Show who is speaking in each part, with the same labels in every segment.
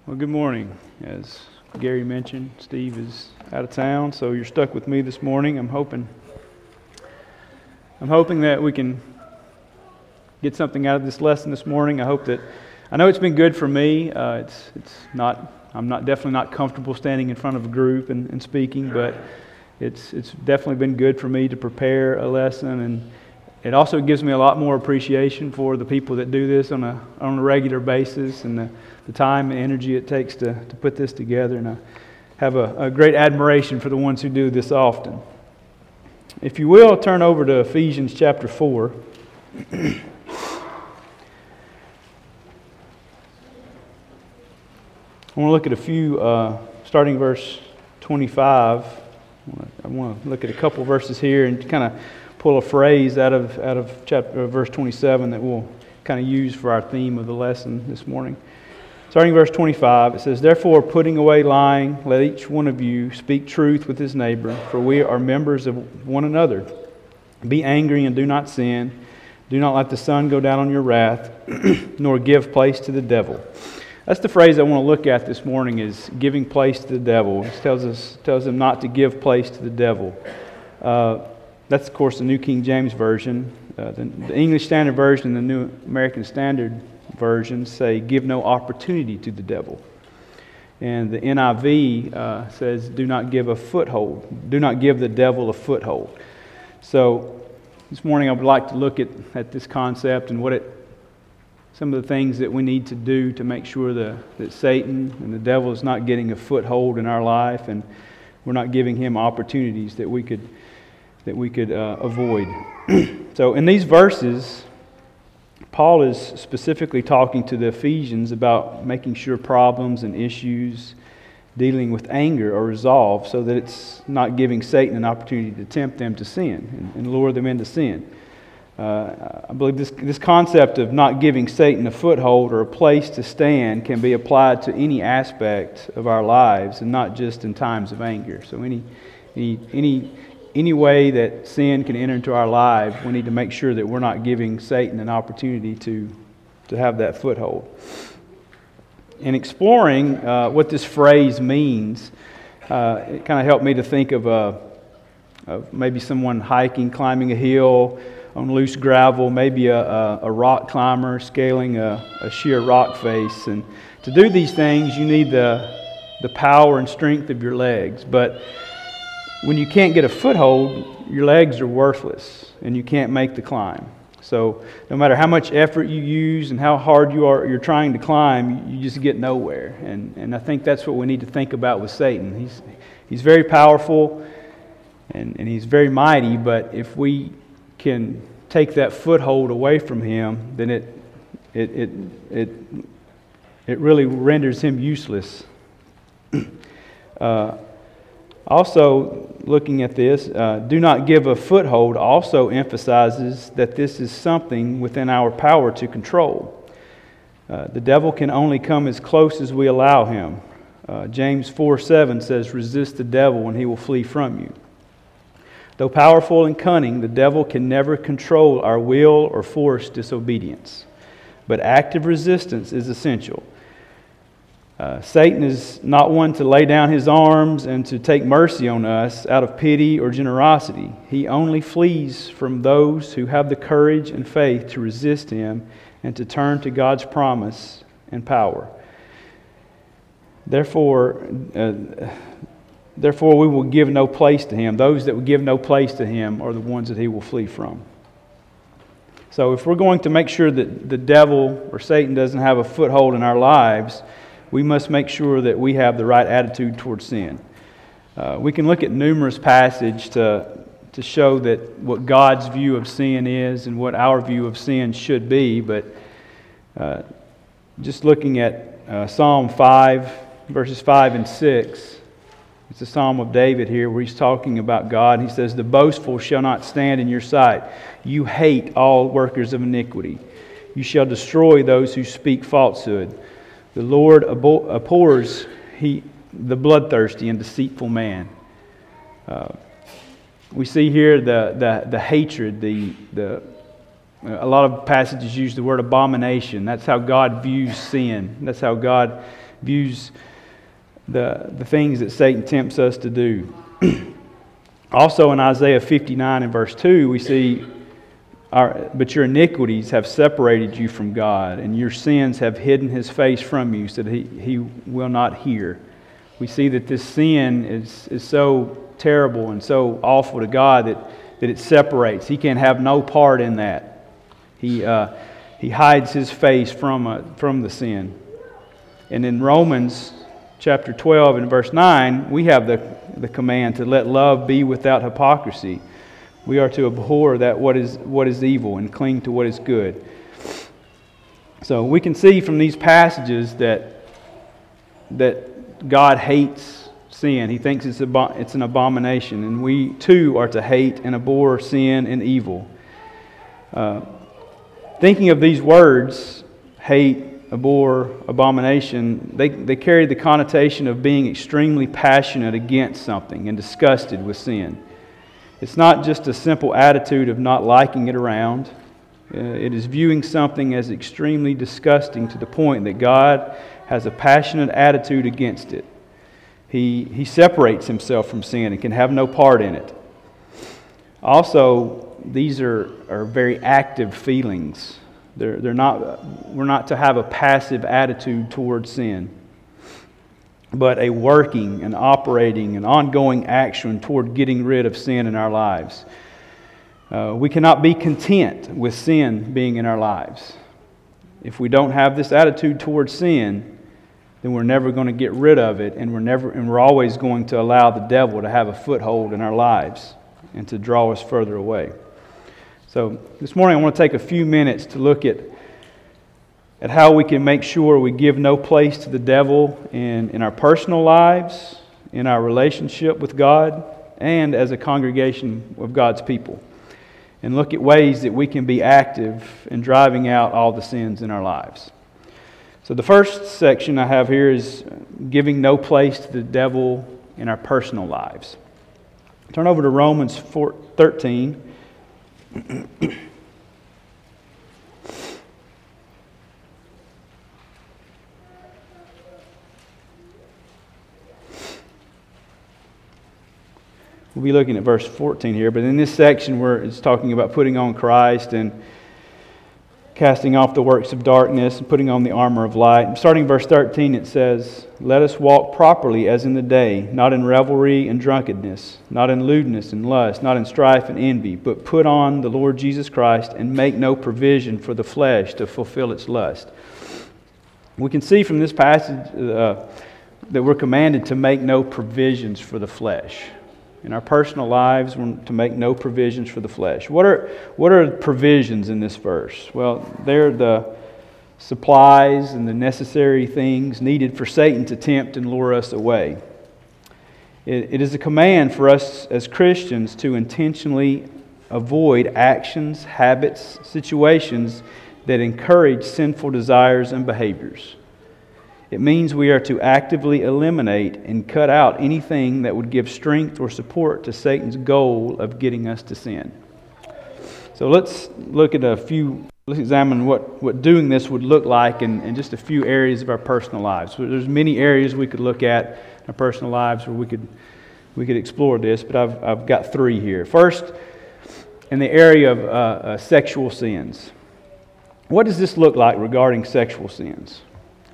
Speaker 1: Well, good morning. As Gary mentioned, Steve is out of town, so you're stuck with me this morning. I'm hoping that we can get something out of this lesson this morning. I know it's been good for me. I'm definitely not comfortable standing in front of a group and speaking, but it's definitely been good for me to prepare a lesson, and it also gives me a lot more appreciation for the people that do this on a regular basis, and the time and energy it takes to put this together. And I have a great admiration for the ones who do this often. If you will, turn over to Ephesians chapter 4. I want to look at a few, starting verse 25. I want to look at a couple verses here and kind of pull a phrase out of verse 27 that we'll kind of use for our theme of the lesson this morning. Starting verse 25, it says, "Therefore, putting away lying, let each one of you speak truth with his neighbor, for we are members of one another. Be angry and do not sin. Do not let the sun go down on your wrath, nor give place to the devil." That's the phrase I want to look at this morning, is giving place to the devil. It tells them not to give place to the devil. That's, of course, the New King James Version. The English Standard Version and the New American Standard Version say, "Give no opportunity to the devil." And the NIV says, "Do not give a foothold. Do not give the devil a foothold." So this morning I would like to look at this concept and some of the things that we need to do to make sure that Satan and the devil is not getting a foothold in our life, and we're not giving him opportunities that we could avoid. So in these verses, Paul is specifically talking to the Ephesians about making sure problems and issues dealing with anger are resolved, so that it's not giving Satan an opportunity to tempt them to sin and lure them into sin. I believe this concept of not giving Satan a foothold or a place to stand can be applied to any aspect of our lives, and not just in times of anger. So any way that sin can enter into our lives, we need to make sure that we're not giving Satan an opportunity to have that foothold. In exploring what this phrase means, it kind of helped me to think of maybe someone hiking, climbing a hill on loose gravel, maybe a rock climber scaling a sheer rock face. And to do these things, you need the power and strength of your legs. But when you can't get a foothold, your legs are worthless and you can't make the climb. So no matter how much effort you use and how hard you're trying to climb, you just get nowhere. And I think that's what we need to think about with Satan. He's very powerful and he's very mighty, but if we can take that foothold away from him, then it really renders him useless. Also, looking at this, do not give a foothold also emphasizes that this is something within our power to control. The devil can only come as close as we allow him. James 4:7 says, "Resist the devil and he will flee from you." Though powerful and cunning, the devil can never control our will or force disobedience. But active resistance is essential. Satan is not one to lay down his arms and to take mercy on us out of pity or generosity. He only flees from those who have the courage and faith to resist him and to turn to God's promise and power. Therefore, we will give no place to him. Those that will give no place to him are the ones that he will flee from. So if we're going to make sure that the devil or Satan doesn't have a foothold in our lives, we must make sure that we have the right attitude towards sin. We can look at numerous passages to show that what God's view of sin is and what our view of sin should be, but just looking at Psalm 5, verses 5 and 6, it's a psalm of David here where he's talking about God. He says, "The boastful shall not stand in your sight. You hate all workers of iniquity. You shall destroy those who speak falsehood. The Lord abhors the bloodthirsty and deceitful man." We see here the hatred, a lot of passages use the word abomination. That's how God views sin. That's how God views the things that Satan tempts us to do. Also in Isaiah 59 and verse 2, we see, but your iniquities have separated you from God, and your sins have hidden His face from you so that He will not hear. We see that this sin is so terrible and so awful to God that it separates. He can have no part in that. He hides His face from the sin. And in Romans chapter 12 and verse 9, we have the command to let love be without hypocrisy. We are to abhor that what is evil and cling to what is good. So we can see from these passages that God hates sin. He thinks it's an abomination, and we too are to hate and abhor sin and evil. Thinking of these words, hate, abhor, abomination, they carry the connotation of being extremely passionate against something and disgusted with sin. It's not just a simple attitude of not liking it around. It is viewing something as extremely disgusting to the point that God has a passionate attitude against it. He separates Himself from sin and can have no part in it. Also, these are very active feelings. We're not to have a passive attitude towards sin, but a working and operating and ongoing action toward getting rid of sin in our lives. We cannot be content with sin being in our lives. If we don't have this attitude towards sin, then we're never going to get rid of it, and we're always going to allow the devil to have a foothold in our lives and to draw us further away. So this morning I want to take a few minutes to look at how we can make sure we give no place to the devil in our personal lives, in our relationship with God, and as a congregation of God's people. And look at ways that we can be active in driving out all the sins in our lives. So the first section I have here is giving no place to the devil in our personal lives. Turn over to Romans 13. We'll be looking at verse 14 here, but in this section where it's talking about putting on Christ and casting off the works of darkness and putting on the armor of light. Starting verse 13, it says, "Let us walk properly as in the day, not in revelry and drunkenness, not in lewdness and lust, not in strife and envy, but put on the Lord Jesus Christ and make no provision for the flesh to fulfill its lust." We can see from this passage that we're commanded to make no provisions for the flesh. In our personal lives, we're to make no provisions for the flesh. What are provisions in this verse? Well, they're the supplies and the necessary things needed for Satan to tempt and lure us away. It is a command for us as Christians to intentionally avoid actions, habits, situations that encourage sinful desires and behaviors. It means we are to actively eliminate and cut out anything that would give strength or support to Satan's goal of getting us to sin. So let's examine what doing this would look like in just a few areas of our personal lives. So there's many areas we could look at in our personal lives where we could explore this, but I've got three here. First, in the area of sexual sins. What does this look like regarding sexual sins?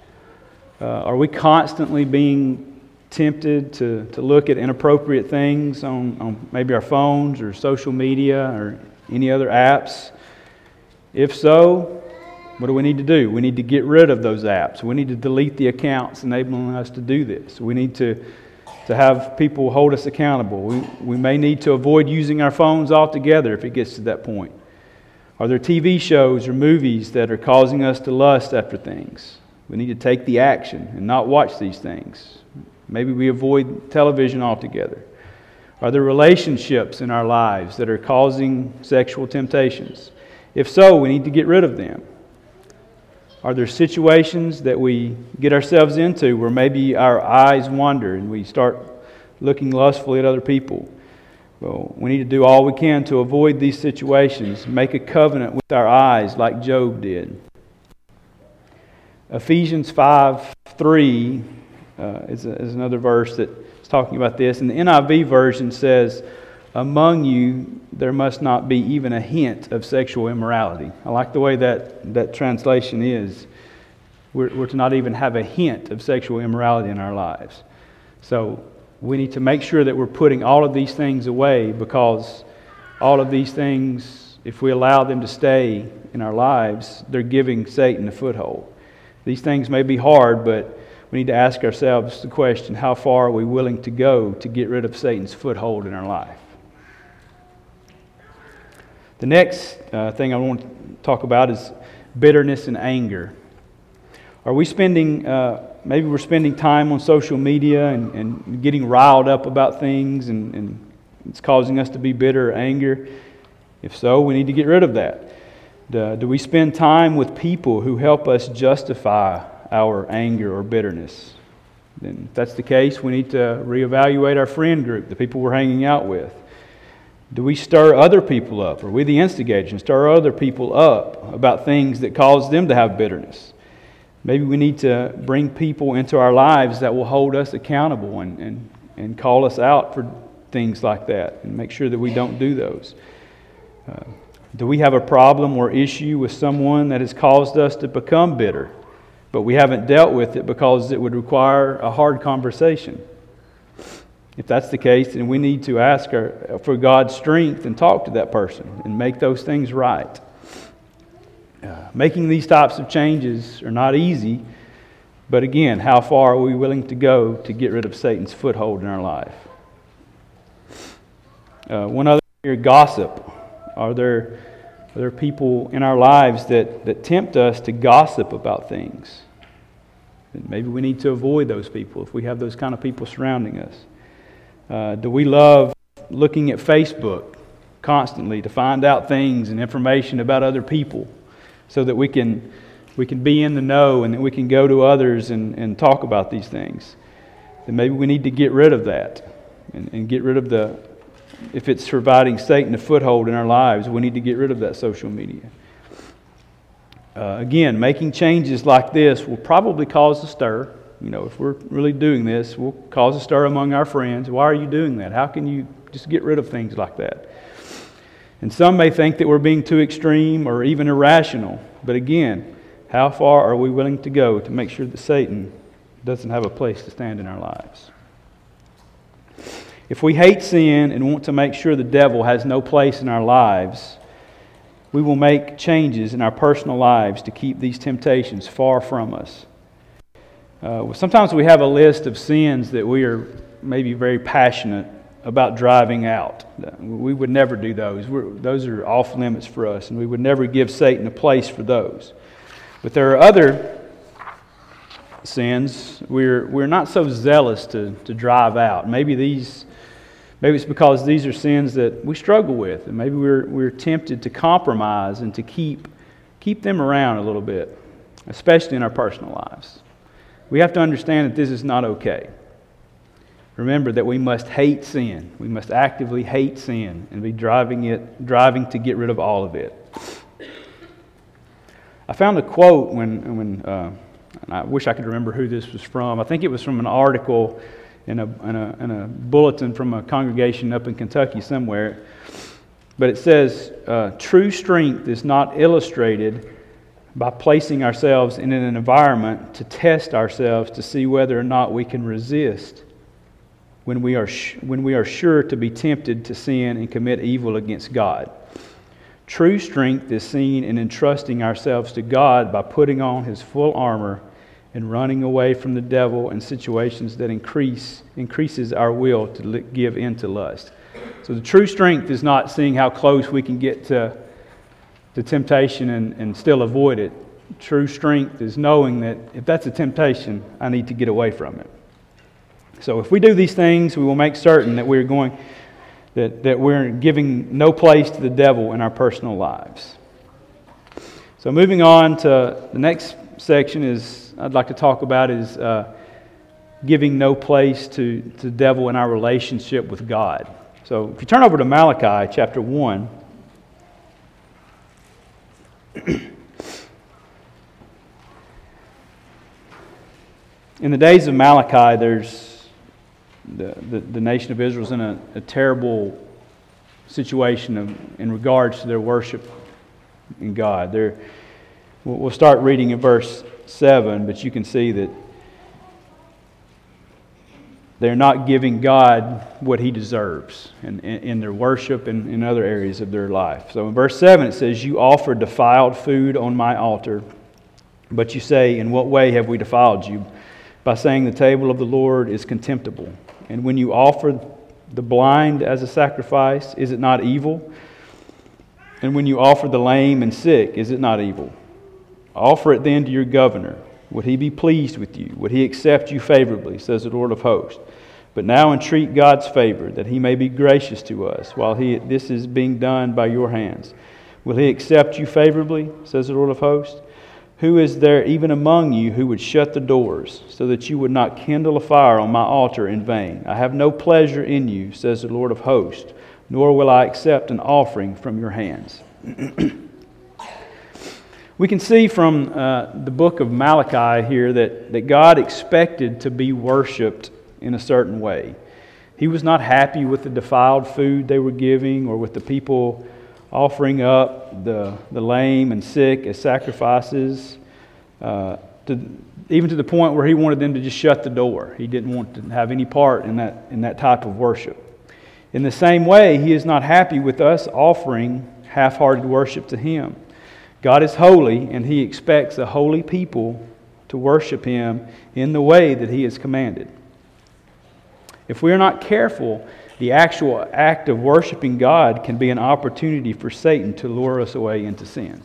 Speaker 1: Are we constantly being tempted to look at inappropriate things on maybe our phones or social media or any other apps? If so, what do we need to do? We need to get rid of those apps. We need to delete the accounts enabling us to do this. We need to have people hold us accountable. We may need to avoid using our phones altogether if it gets to that point. Are there TV shows or movies that are causing us to lust after things? We need to take the action and not watch these things. Maybe we avoid television altogether. Are there relationships in our lives that are causing sexual temptations? If so, we need to get rid of them. Are there situations that we get ourselves into where maybe our eyes wander and we start looking lustfully at other people? Well, we need to do all we can to avoid these situations, make a covenant with our eyes like Job did. Ephesians 5 3 is another verse that's talking about this. And the NIV version says, among you there must not be even a hint of sexual immorality. I like the way that translation is. We're to not even have a hint of sexual immorality in our lives. So we need to make sure that we're putting all of these things away, because all of these things, if we allow them to stay in our lives, they're giving Satan a foothold. These things may be hard, but we need to ask ourselves the question, how far are we willing to go to get rid of Satan's foothold in our life? The next thing I want to talk about is bitterness and anger. Are we spending, maybe we're spending time on social media and getting riled up about things, and it's causing us to be bitter or angry? If so, we need to get rid of that. Do we spend time with people who help us justify our anger or bitterness? Then if that's the case, we need to reevaluate our friend group, the people we're hanging out with. Do we stir other people up? Are we the instigators and stir other people up about things that cause them to have bitterness? Maybe we need to bring people into our lives that will hold us accountable and call us out for things like that, and make sure that we don't do those. Do we have a problem or issue with someone that has caused us to become bitter, but we haven't dealt with it because it would require a hard conversation? If that's the case, then we need to ask for God's strength and talk to that person and make those things right. Making these types of changes are not easy, but again, how far are we willing to go to get rid of Satan's foothold in our life? One other here, gossip. Are there people in our lives that tempt us to gossip about things? And maybe we need to avoid those people if we have those kind of people surrounding us. Do we love looking at Facebook constantly to find out things and information about other people so that we can be in the know and that we can go to others and talk about these things? Then maybe we need to get rid of that and get rid of if it's providing Satan a foothold in our lives, we need to get rid of that social media. Again, making changes like this will probably cause a stir. If we're really doing this, we'll cause a stir among our friends. Why are you doing that? How can you just get rid of things like that? And some may think that we're being too extreme or even irrational. But again, how far are we willing to go to make sure that Satan doesn't have a place to stand in our lives? If we hate sin and want to make sure the devil has no place in our lives, we will make changes in our personal lives to keep these temptations far from us. Sometimes we have a list of sins that we are maybe very passionate about driving out. We would never do those. Those are off limits for us, and we would never give Satan a place for those. But there are other sins we're not so zealous to drive out. Maybe it's because these are sins that we struggle with, and maybe we're tempted to compromise and to keep them around a little bit, especially in our personal lives. We have to understand that this is not okay. Remember that we must hate sin. We must actively hate sin and be driving to get rid of all of it. I found a quote when and I wish I could remember who this was from. I think it was from an article in a bulletin from a congregation up in Kentucky somewhere. But it says, true strength is not illustrated by placing ourselves in an environment to test ourselves to see whether or not we can resist when we are sure to be tempted to sin and commit evil against God. True strength is seen in entrusting ourselves to God by putting on His full armor and running away from the devil and situations that increases our will to give in to lust. So the true strength is not seeing how close we can get to temptation and still avoid it. True strength is knowing that if that's a temptation, I need to get away from it. So if we do these things, we will make certain that we're giving no place to the devil in our personal lives. So moving on to the next section I'd like to talk about is giving no place to the devil in our relationship with God. So if you turn over to Malachi chapter 1, In the days of Malachi, there's the nation of Israel is in a terrible situation in regards to their worship in God. We'll start reading in verse 7, but you can see that they're not giving God what He deserves in their worship and in other areas of their life. So in verse 7 it says, "You offer defiled food on my altar, but you say, 'In what way have we defiled you?' By saying the table of the Lord is contemptible. And when you offer the blind as a sacrifice, is it not evil? And when you offer the lame and sick, is it not evil? Offer it then to your governor. Would he be pleased with you? Would he accept you favorably, says the Lord of hosts? But now entreat God's favor, that he may be gracious to us, while this is being done by your hands. Will he accept you favorably, says the Lord of hosts? Who is there even among you who would shut the doors, so that you would not kindle a fire on my altar in vain? I have no pleasure in you, says the Lord of hosts, nor will I accept an offering from your hands." We can see from the book of Malachi here that God expected to be worshipped in a certain way. He was not happy with the defiled food they were giving, or with the people offering up the lame and sick as sacrifices, even to the point where He wanted them to just shut the door. He didn't want to have any part in that type of worship. In the same way, He is not happy with us offering half-hearted worship to Him. God is holy, and He expects a holy people to worship Him in the way that He has commanded. If we are not careful, the actual act of worshiping God can be an opportunity for Satan to lure us away into sin.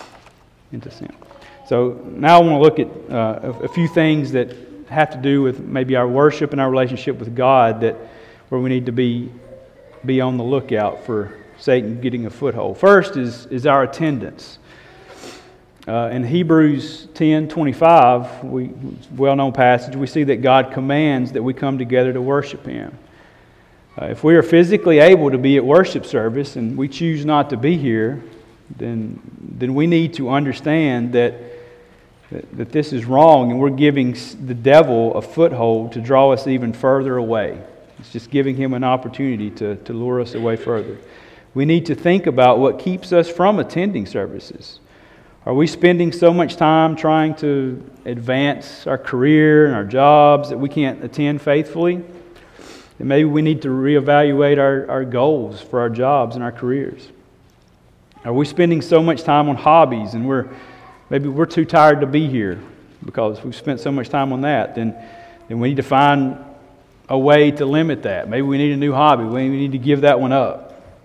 Speaker 1: So now I want to look at a few things that have to do with maybe our worship and our relationship with God, where we need to be on the lookout for Satan getting a foothold. First is our attendance. In Hebrews 10:25, well-known passage, we see that God commands that we come together to worship Him. If we are physically able to be at worship service and we choose not to be here, then we need to understand that this is wrong, and we're giving the devil a foothold to draw us even further away. It's just giving him an opportunity to lure us away further. We need to think about what keeps us from attending services. Are we spending so much time trying to advance our career and our jobs that we can't attend faithfully? Then maybe we need to reevaluate our goals for our jobs and our careers. Are we spending so much time on hobbies and maybe we're too tired to be here because we've spent so much time on that? Then we need to find a way to limit that. Maybe we need a new hobby. We need to give that one up.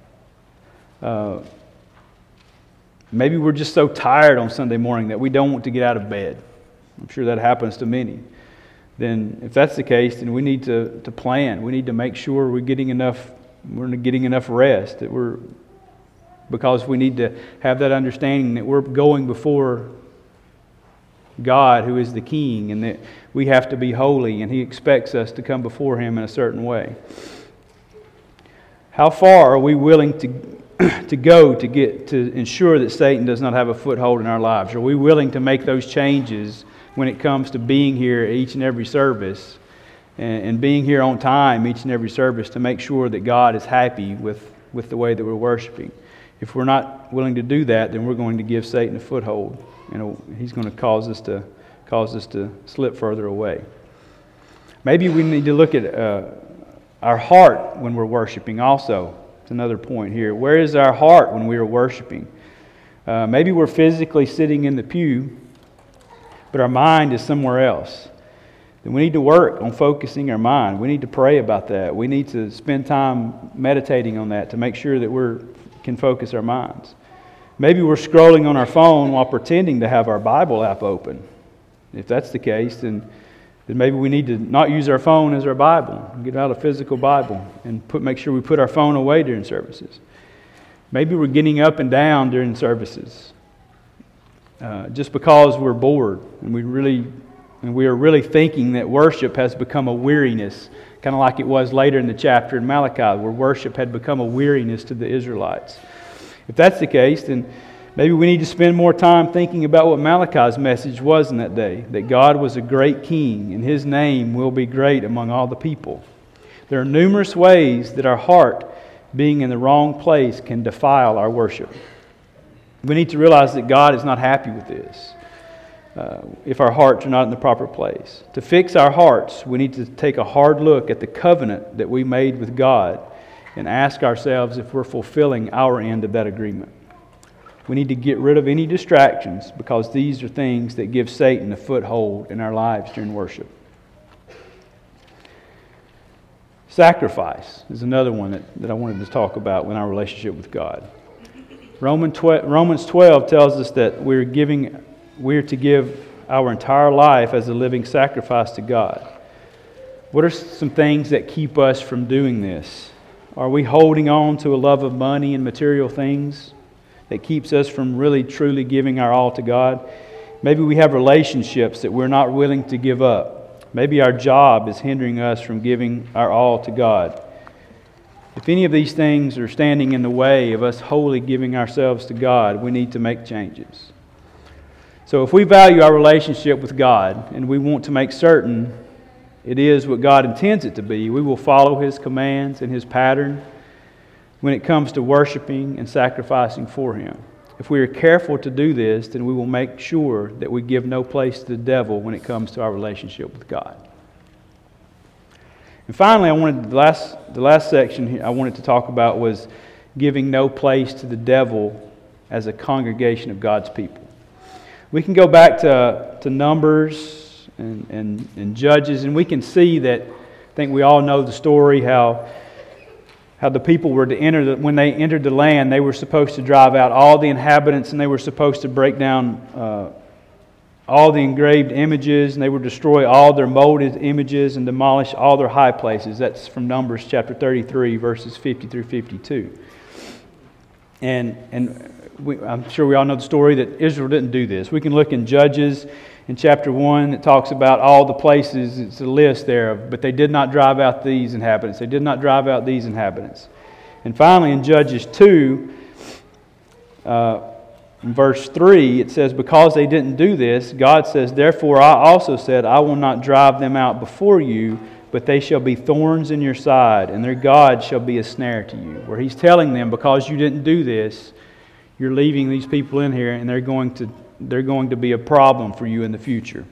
Speaker 1: Maybe we're just so tired on Sunday morning that we don't want to get out of bed. I'm sure that happens to many. Then if that's the case, then we need to plan. We need to make sure we're getting enough rest, because we need to have that understanding that we're going before God, who is the King, and that we have to be holy, and He expects us to come before Him in a certain way. How far are we willing to go to ensure that Satan does not have a foothold in our lives? Are we willing to make those changes when it comes to being here each and every service and being here on time each and every service to make sure that God is happy with the way that we're worshiping? If we're not willing to do that, then we're going to give Satan a foothold. He's going to cause us to slip further away. Maybe we need to look at our heart when we're worshiping also. It's another point here. Where is our heart when we are worshiping? Maybe we're physically sitting in the pew, but our mind is somewhere else. Then we need to work on focusing our mind. We need to pray about that. We need to spend time meditating on that to make sure that we can focus our minds. Maybe we're scrolling on our phone while pretending to have our Bible app open. If that's the case, then maybe we need to not use our phone as our Bible. Get out a physical Bible and make sure we put our phone away during services. Maybe we're getting up and down during services just because we're bored and we are really thinking that worship has become a weariness, kind of like it was later in the chapter in Malachi, where worship had become a weariness to the Israelites. If that's the case, then Maybe we need to spend more time thinking about what Malachi's message was in that day, that God was a great king and His name will be great among all the people. There are numerous ways that our heart being in the wrong place can defile our worship. We need to realize that God is not happy with this if our hearts are not in the proper place. To fix our hearts, we need to take a hard look at the covenant that we made with God and ask ourselves if we're fulfilling our end of that agreement. We need to get rid of any distractions because these are things that give Satan a foothold in our lives during worship. Sacrifice is another one that I wanted to talk about in our relationship with God. Romans 12 tells us that we're to give our entire life as a living sacrifice to God. What are some things that keep us from doing this? Are we holding on to a love of money and material things that keeps us from really truly giving our all to God? Maybe we have relationships that we're not willing to give up. Maybe our job is hindering us from giving our all to God. If any of these things are standing in the way of us wholly giving ourselves to God, we need to make changes. So if we value our relationship with God and we want to make certain it is what God intends it to be, we will follow His commands and His pattern when it comes to worshiping and sacrificing for Him. If we are careful to do this, then we will make sure that we give no place to the devil when it comes to our relationship with God. And finally, the last section here I wanted to talk about was giving no place to the devil as a congregation of God's people. We can go back to Numbers and Judges, and we can see that, I think we all know the story, how the people were to enter, when they entered the land, they were supposed to drive out all the inhabitants, and they were supposed to break down all the engraved images, and they would destroy all their molded images and demolish all their high places. That's from Numbers chapter 33, verses 50 through 52. And I'm sure we all know the story that Israel didn't do this. We can look in Judges in chapter 1, it talks about all the places, it's a list there, but they did not drive out these inhabitants. They did not drive out these inhabitants. And finally in Judges 2, in verse 3, it says, because they didn't do this, God says, therefore I also said, I will not drive them out before you, but they shall be thorns in your side, and their God shall be a snare to you. Where He's telling them, because you didn't do this, you're leaving these people in here, and they're going to be a problem for you in the future.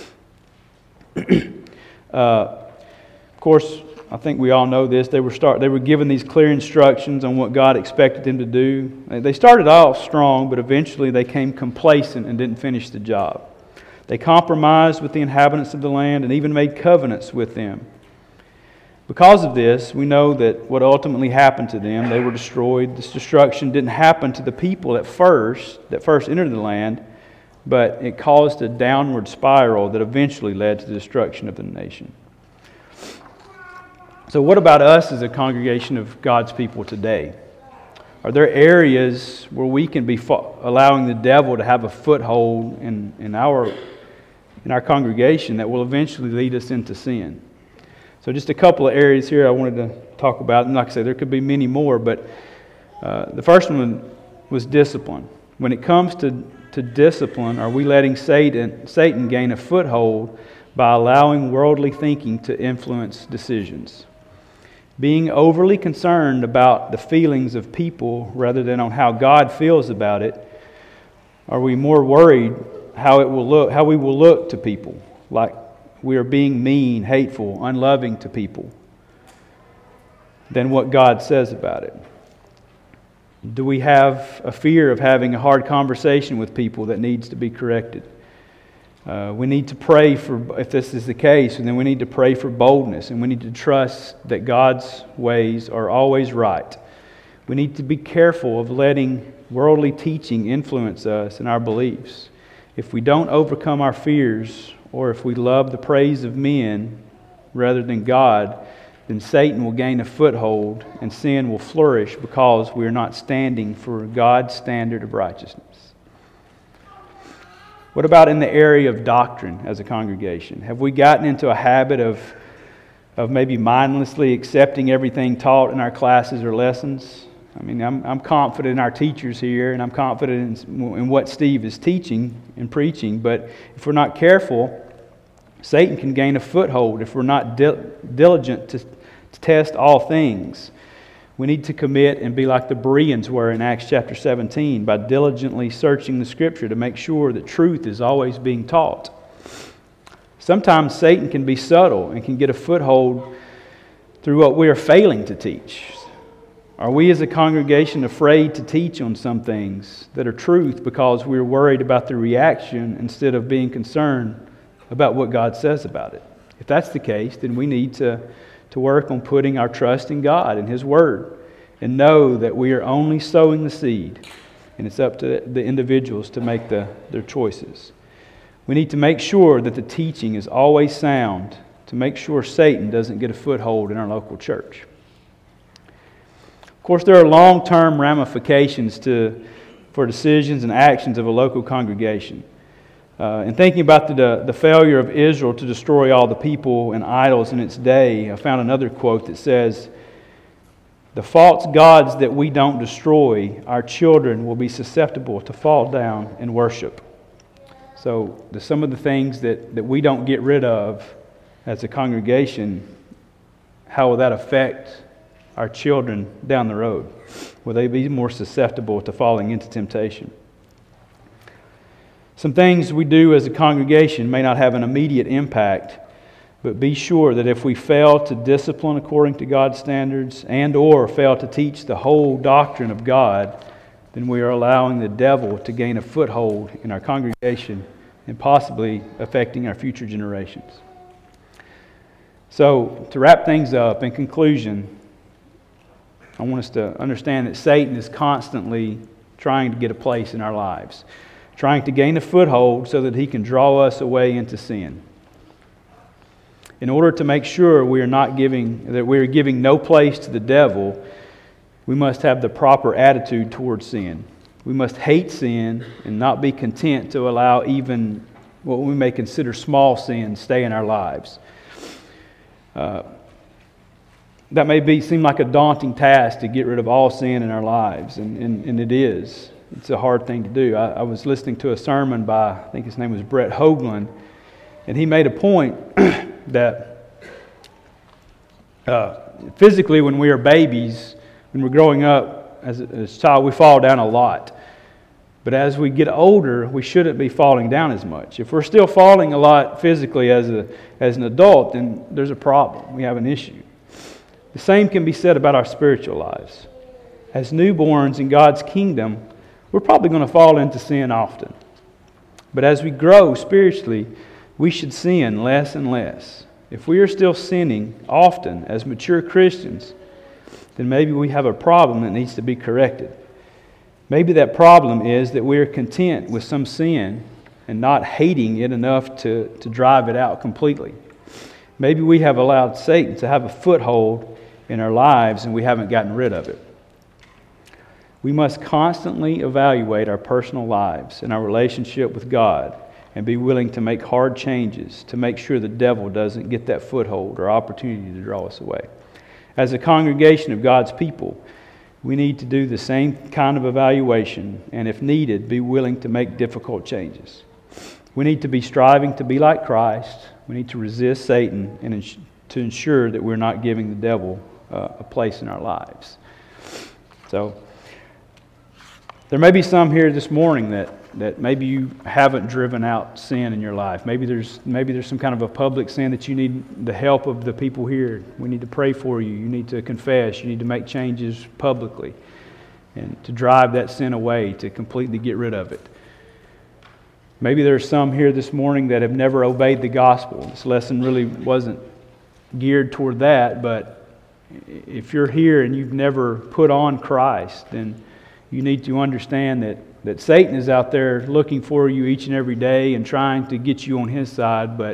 Speaker 1: Of course, I think we all know this. They were given these clear instructions on what God expected them to do. They started off strong, but eventually they came complacent and didn't finish the job. They compromised with the inhabitants of the land and even made covenants with them. Because of this, we know that what ultimately happened to them, they were destroyed. This destruction didn't happen to the people that first entered the land, but it caused a downward spiral that eventually led to the destruction of the nation. So what about us as a congregation of God's people today? Are there areas where we can be allowing the devil to have a foothold in our congregation that will eventually lead us into sin? So just a couple of areas here I wanted to talk about. And like I said, there could be many more, but the first one was discipline. When it comes to discipline, are we letting Satan gain a foothold by allowing worldly thinking to influence decisions? Being overly concerned about the feelings of people rather than on how God feels about it, are we more worried how we will look to people, like we are being mean, hateful, unloving to people, than what God says about it? Do we have a fear of having a hard conversation with people that needs to be corrected? We need to pray for, if this is the case, then we need to pray for boldness, and we need to trust that God's ways are always right. We need to be careful of letting worldly teaching influence us and our beliefs. If we don't overcome our fears, or if we love the praise of men rather than God, then Satan will gain a foothold and sin will flourish because we are not standing for God's standard of righteousness. What about in the area of doctrine as a congregation? Have we gotten into a habit of maybe mindlessly accepting everything taught in our classes or lessons? I mean, I'm confident in our teachers here, and I'm confident in what Steve is teaching and preaching, but if we're not careful, Satan can gain a foothold if we're not diligent to test all things. We need to commit and be like the Bereans were in Acts chapter 17 by diligently searching the Scripture to make sure that truth is always being taught. Sometimes Satan can be subtle and can get a foothold through what we are failing to teach. Are we as a congregation afraid to teach on some things that are truth because we're worried about the reaction instead of being concerned about what God says about it? If that's the case, then we need to work on putting our trust in God and His Word and know that we are only sowing the seed, and it's up to the individuals to make their choices. We need to make sure that the teaching is always sound to make sure Satan doesn't get a foothold in our local church. Of course, there are long-term ramifications for decisions and actions of a local congregation. In thinking about the failure of Israel to destroy all the people and idols in its day, I found another quote that says, "The false gods that we don't destroy, our children will be susceptible to fall down and worship." So some of the things that we don't get rid of as a congregation, how will that affect our children down the road? Will they be more susceptible to falling into temptation? Some things we do as a congregation may not have an immediate impact, but be sure that if we fail to discipline according to God's standards and or fail to teach the whole doctrine of God, then we are allowing the devil to gain a foothold in our congregation and possibly affecting our future generations. So, to wrap things up, in conclusion, I want us to understand that Satan is constantly trying to get a place in our lives, trying to gain a foothold so that he can draw us away into sin. In order to make sure we are giving no place to the devil, we must have the proper attitude towards sin. We must hate sin and not be content to allow even what we may consider small sins stay in our lives. That may seem like a daunting task to get rid of all sin in our lives, and it is. It's a hard thing to do. I was listening to a sermon by, I think his name was Brett Hoagland, and he made a point that physically when we are babies, when we're growing up as a child, we fall down a lot. But as we get older, we shouldn't be falling down as much. If we're still falling a lot physically as an adult, then there's a problem. We have an issue. The same can be said about our spiritual lives. As newborns in God's kingdom, we're probably going to fall into sin often. But as we grow spiritually, we should sin less and less. If we are still sinning often as mature Christians, then maybe we have a problem that needs to be corrected. Maybe that problem is that we are content with some sin and not hating it enough to drive it out completely. Maybe we have allowed Satan to have a foothold in our lives and we haven't gotten rid of it. We must constantly evaluate our personal lives and our relationship with God and be willing to make hard changes to make sure the devil doesn't get that foothold or opportunity to draw us away. As a congregation of God's people, we need to do the same kind of evaluation and, if needed, be willing to make difficult changes. We need to be striving to be like Christ. We need to resist Satan and to ensure that we're not giving the devil a place in our lives. So, there may be some here this morning that maybe you haven't driven out sin in your life. Maybe there's some kind of a public sin that you need the help of the people here. We need to pray for you. You need to confess. You need to make changes publicly and to drive that sin away, to completely get rid of it. Maybe there's some here this morning that have never obeyed the gospel. This lesson really wasn't geared toward that, but if you're here and you've never put on Christ, then you need to understand that Satan is out there looking for you each and every day and trying to get you on his side, but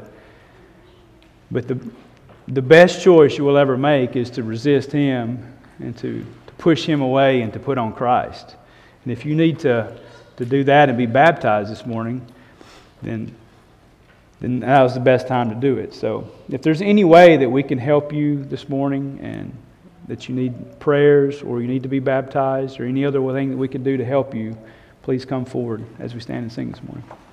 Speaker 1: the best choice you will ever make is to resist him and to push him away and to put on Christ. And if you need to do that and be baptized this morning, then that was the best time to do it. So if there's any way that we can help you this morning and that you need prayers or you need to be baptized or any other thing that we could do to help you, please come forward as we stand and sing this morning.